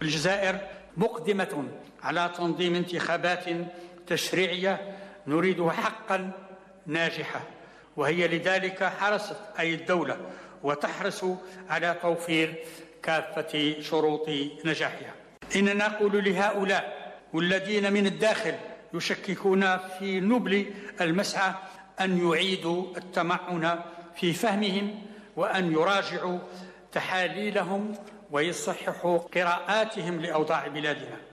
الجزائر مقدمة على تنظيم انتخابات تشريعية نريدها حقا ناجحة، وهي لذلك حرصت أي الدولة وتحرص على توفير كافة شروط نجاحها. إننا نقول لهؤلاء والذين من الداخل يشككون في نبل المسعى أن يعيدوا التمعن في فهمهم، وأن يراجعوا تحاليلهم ويصححوا قراءاتهم لأوضاع بلادنا.